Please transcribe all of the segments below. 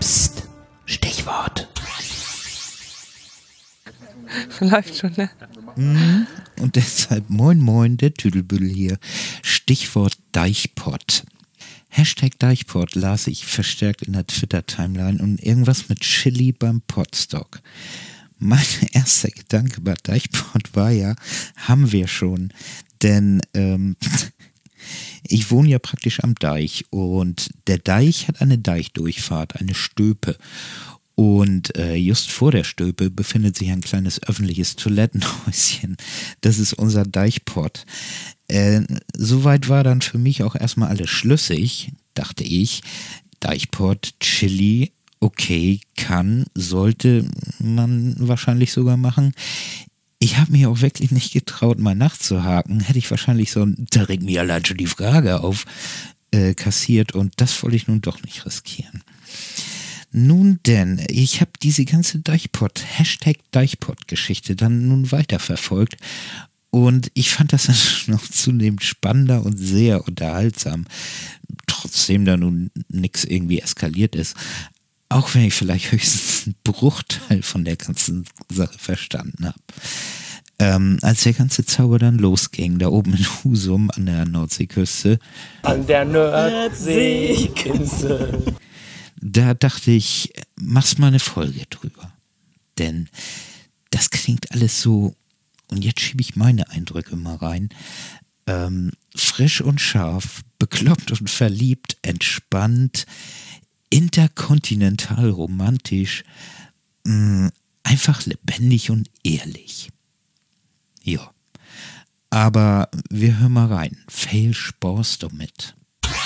Psst. Stichwort. Läuft schon, ne? Und deshalb moin, der Tüdelbüdel hier. Stichwort Deichpott. #Deichpott las ich verstärkt in der Twitter-Timeline und irgendwas mit Chili beim Potstock. Mein erster Gedanke bei Deichpott war ja, haben wir schon. Denn ich wohne ja praktisch am Deich und der Deich hat eine Deichdurchfahrt, eine Stöpe. Und just vor der Stöpe befindet sich ein kleines öffentliches Toilettenhäuschen. Das ist unser Deichpott. Soweit war dann für mich auch erstmal alles schlüssig, dachte ich. Deichpott, Chili, okay, sollte man wahrscheinlich sogar machen. Ich habe mich auch wirklich nicht getraut, mal nachzuhaken. Hätte ich wahrscheinlich so direkt mir allein schon die Frage auf kassiert und das wollte ich nun doch nicht riskieren. Nun denn, ich habe diese ganze Deichpott-Geschichte dann nun weiterverfolgt und ich fand das dann noch zunehmend spannender und sehr unterhaltsam, trotzdem da nun nichts irgendwie eskaliert ist, auch wenn ich vielleicht höchstens einen Bruchteil von der ganzen Sache verstanden habe. Als der ganze Zauber dann losging, da oben in Husum an der Nordseeküste. An der Nordseeküste. Da dachte ich, mach's mal eine Folge drüber. Denn das klingt alles so, und jetzt schiebe ich meine Eindrücke mal rein, frisch und scharf, bekloppt und verliebt, entspannt, interkontinental romantisch, einfach lebendig und ehrlich. Ja, aber wir hören mal rein. Viel Spaß damit.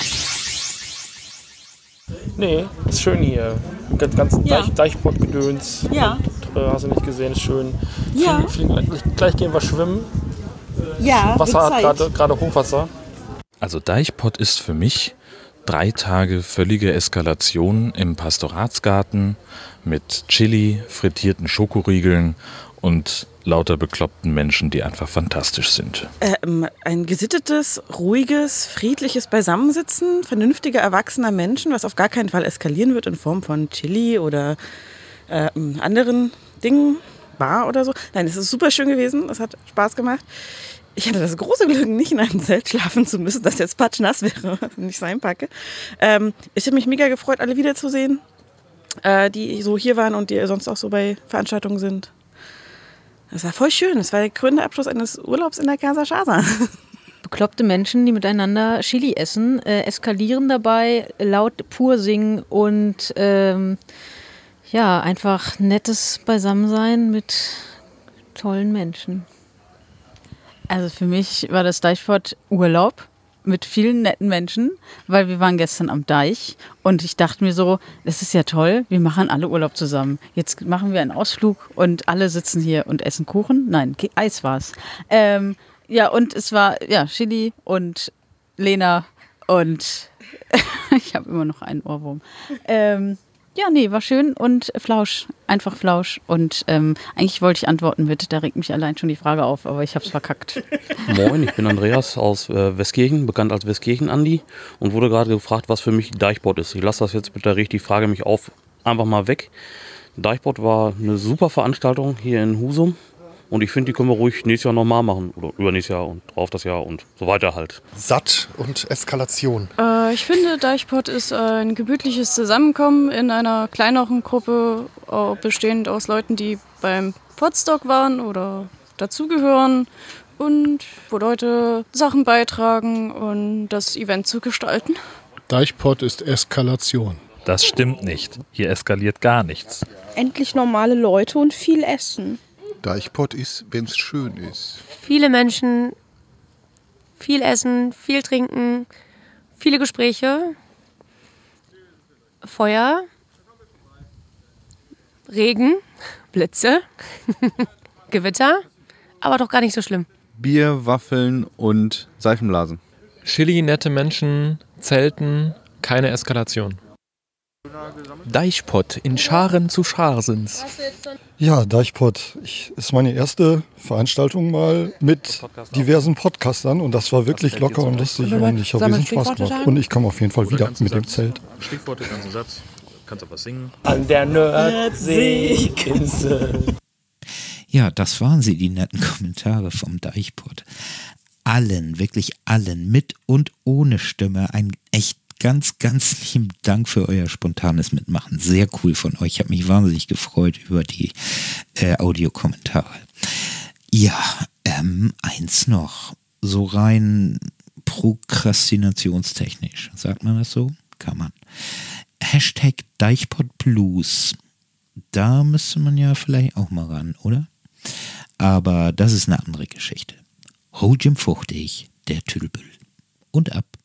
Nee, ist schön hier. Den ganzen Deichpott-Gedöns. Ja. Hast du nicht gesehen, ist schön. Ja. Gleich gehen wir schwimmen. Ja, Wasser hat gerade Hochwasser. Also Deichpott ist für mich 3 Tage völlige Eskalation im Pastoratsgarten mit Chili, frittierten Schokoriegeln und lauter bekloppten Menschen, die einfach fantastisch sind. Ein gesittetes, ruhiges, friedliches Beisammensitzen vernünftiger, erwachsener Menschen, was auf gar keinen Fall eskalieren wird in Form von Chili oder anderen Dingen, Bar oder so. Nein, es ist super schön gewesen, es hat Spaß gemacht. Ich hatte das große Glück, nicht in einem Zelt schlafen zu müssen, das jetzt patschnass wäre, wenn ich es einpacke. Ich habe mich mega gefreut, alle wiederzusehen, die so hier waren und die sonst auch so bei Veranstaltungen sind. Das war voll schön. Das war der krönende Abschluss eines Urlaubs in der Casa Chasa. Bekloppte Menschen, die miteinander Chili essen, eskalieren dabei, laut pur singen und einfach nettes Beisammensein mit tollen Menschen. Also für mich war das Deichpott Urlaub mit vielen netten Menschen, weil wir waren gestern am Deich und ich dachte mir so, das ist ja toll, wir machen alle Urlaub zusammen. Jetzt machen wir einen Ausflug und alle sitzen hier und essen Kuchen. Nein, Eis war's. Und es war Chili und Lena und ich habe immer noch einen Ohrwurm. War schön und Flausch, einfach Flausch. Und eigentlich wollte ich antworten mit, da regt mich allein schon die Frage auf, aber ich habe es verkackt. Moin, ich bin Andreas aus Westkirchen, bekannt als Westkirchen-Andi und wurde gerade gefragt, was für mich Deichpott ist. Ich lasse das jetzt bitte richtig, frage mich auf, einfach mal weg. Deichpott war eine super Veranstaltung hier in Husum. Und ich finde, die können wir ruhig nächstes Jahr nochmal machen. Oder übernächstes Jahr und drauf das Jahr und so weiter halt. Satt und Eskalation. Ich finde, Deichpott ist ein gemütliches Zusammenkommen in einer kleineren Gruppe, bestehend aus Leuten, die beim Potstock waren oder dazugehören. Und wo Leute Sachen beitragen und das Event zu gestalten. Deichpott ist Eskalation. Das stimmt nicht. Hier eskaliert gar nichts. Endlich normale Leute und viel Essen. Deichpott ist, wenn es schön ist. Viele Menschen, viel Essen, viel Trinken, viele Gespräche, Feuer, Regen, Blitze, Gewitter, aber doch gar nicht so schlimm. Bier, Waffeln und Seifenblasen. Chili, nette Menschen, Zelten, keine Eskalation. Deichpott, in Scharen zu Scharsens. Ja, Deichpott ist meine erste Veranstaltung mal mit diversen Podcastern und das war wirklich locker und lustig und ich habe riesen Spaß gemacht. Und ich komme auf jeden Fall wieder mit dem Zelt. Stichwort ist ein Satz. Kannst du was singen? An der Nordseeküste. Ja, das waren sie, die netten Kommentare vom Deichpod. Allen, wirklich allen, mit und ohne Stimme, ein echt ganz, ganz lieben Dank für euer spontanes Mitmachen. Sehr cool von euch. Ich habe mich wahnsinnig gefreut über die Audiokommentare. Ja, eins noch. So rein prokrastinationstechnisch. Sagt man das so? Kann man. Hashtag DeichpodBlues. Da müsste man ja vielleicht auch mal ran, oder? Aber das ist eine andere Geschichte. Ho Jim Fuchtig, der Tüdelbüll. Und ab.